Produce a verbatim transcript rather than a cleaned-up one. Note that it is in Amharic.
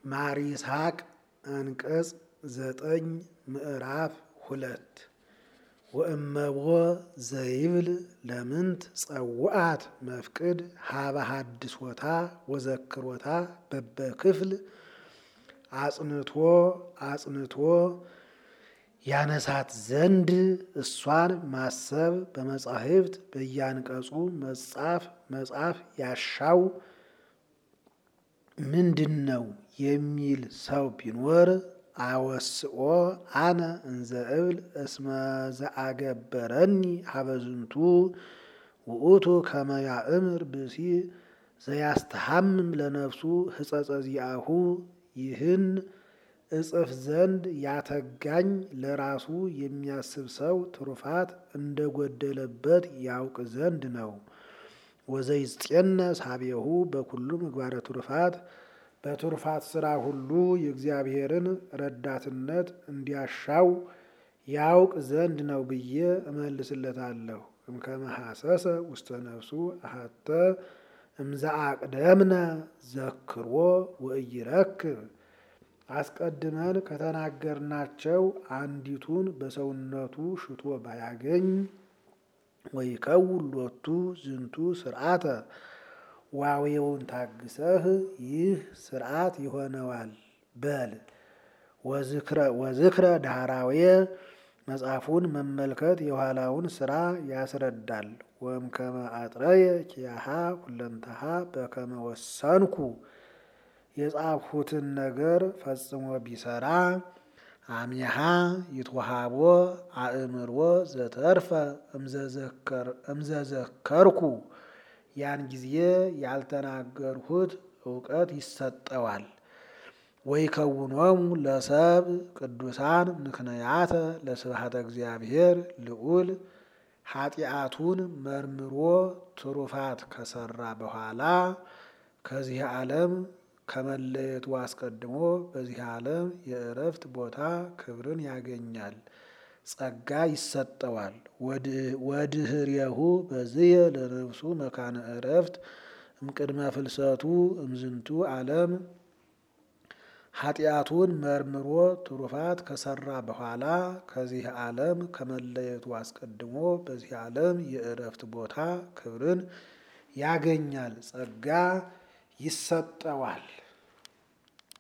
ማር ይስሐቅ አንቀጽ ዘጠኝ ምዕራፍ ሁለት ወእመቦ ዘይብል ለምንት ጸውዓት መፍቅድ ሀበ ሐድሶታ ወዘክሮታ በበክፍል አጽንቶ አጽንቶ ያነሳት ዘንድ እሷን ማሰብ በመጻሕፍት በያንቀጹ መጻፍ መጻፍ ያሻው ምንድን ነው የሚል ሰው ቢኖር አወስኦ አነ እንዘ እብል እስመ ዘአገበረኒ ሀበዝንቱ ውእቱ ከመ ያእምር ብእሲ ዘያስተሐምም ለነፍሱ ሕጸጸ ዚአሁ ይህን እጽፍ ዘንድ ያተጋኝ ለራሱ የሚያስብ ሰው ትሩፋት እንደጎደለበት ያውቅ ዘንድ ነው። ወዘይጽየነስ ሀቤሁ በኩሉ ምግባረ ትሩፋት በትሩፋት ስራ ሁሉ የእግዚአብሔርን ረዳትነት እንዲያሻው ያውቅ ዘንድ ነው ብዬ እመልስለታለሁ። እምከመ ሐሰሰ ውስተ ነፍሱ አሐተ እምዘአቅደምነ ዘክሮ ወኢይረክብ አስቀድመን ከተናገርናቸው አንዲቱን በሰውነቱ ሽቶ ባያገኝ ወይከውን ሎቱ ዝንቱ ስርዓተ ዋዌውን ታግሰህ ይህ ስርዓት ይሆነዋል በል። ወዝክረ ዳህራዌ መጽሐፉን መመልከት የኋላውን ስራ ያስረዳል። ወእምከመ አጥረየ ኪያሃ ሁለንተሃ በከመ ወሰንኩ የጻፍሁትን ነገር ፈጽሞ ቢሰራ አሚሃ ይትወሃቦ አእምሮ ዘተርፈ እምዘዘከርኩ ያን ጊዜ ያልተናገርሁት እውቀት ይሰጠዋል። ወይከውኖሙ ለሰብ ቅዱሳን ምክንያተ ለስብሐተ እግዚአብሔር ልዑል ኃጢአቱን መርምሮ ትሩፋት ከሰራ በኋላ ከዚህ ዓለም ከመለየቱ አስቀድሞ በዚህ ዓለም የእረፍት ቦታ ክብርን ያገኛል፣ ጸጋ ይሰጠዋል። ወድህሬሁ በዝየ ለነፍሱ መካነ እረፍት እምቅድመ ፍልሰቱ እምዝንቱ ዓለም ኃጢአቱን መርምሮ ትሩፋት ከሰራ በኋላ ከዚህ ዓለም ከመለየቱ አስቀድሞ በዚህ ዓለም የእረፍት ቦታ ክብርን ያገኛል፣ ጸጋ ይሰጠዋል።